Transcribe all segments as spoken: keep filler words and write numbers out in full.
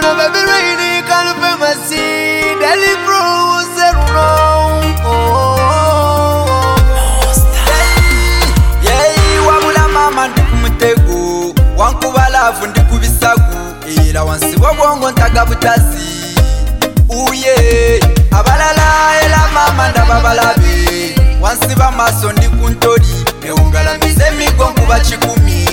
Oh baby rainy can be my seed. Deli bro zero. Oh yeah, wabula mama ndikumutego. Wankuba love ndikubisagu. Ila wansibo bongo ntaga butazi. Uye abalala ela mama ndababalabe. Wansiba maso ndikuntori. Neungala misemigo nkuba chikumi.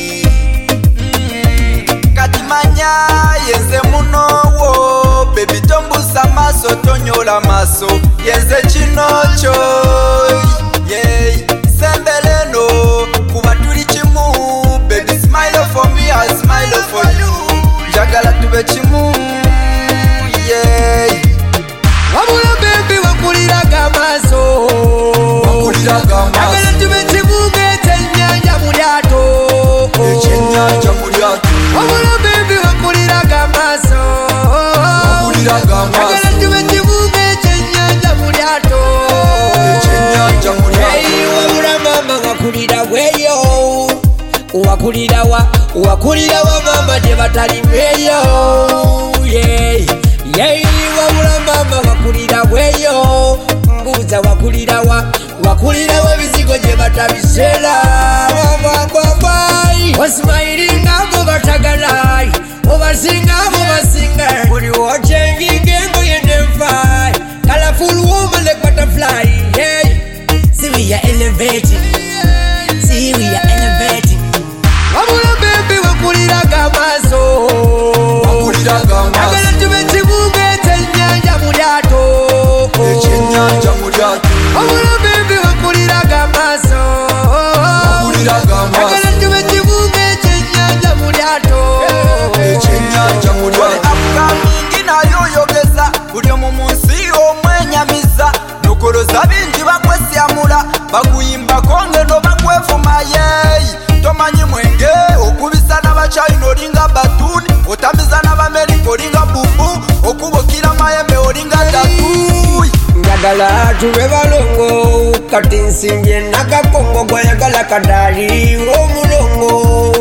Katimanya yenze muno wo. Baby tombusa maso tonyola maso. Yenze chinocho. Yeah, sembeleno kuba tuli chimu. Baby smile for me, I smile for you. Jagala tube chimu. Yeah. Wabula baby wakuliraga maso. Wakuliraga maso. Jagala tube chimu gete nyanja mulyato. Gete nyanja mulyato. Wabula baby wakuliraga maso. Wakuliraga maso. Jagala tube chimu gete nyanja mulyato. Gete nyanja mulyato. Hey, wabula mama wakulira weyo. Wakulira wa, wakulira wa mama je batali weyo. Yeah, yeah, wabula mama wakulira weyo. Mbuza wakulira wa, wakulira wa bizigo je batabisela. Baba baba, wasmailing abo batagalai, obasinga abo basinga. Buri watching gengo yende fly, colorful woman like butterfly. Yeah, see we are elevating, see we are elevating. Wabula baby wakuliraga maso. Wakuliraga maso. Agala tube chibuge chenyanja mulyato. Chenyanja mulyato. Wabula baby wakuliraga maso. Wakuliraga maso. Agala tube chibuge chenyanja mulyato. Chenyanja mulyato. Afuka mingi nayo yogeza. Buli omumunsi omwenyamiza. Nokoloza bingi bakwesyamula. Bakuyimba konge no bakwevuma yeyi. Tomanyi mwenge okubisa n'abachina olinga batuni. Otamiza n'abamerika olinga bubu. Okubokira mayembe olinga tatu. Njagala tube balongo. Kati nsimbye nakakongo gwayagala kadali omulongo.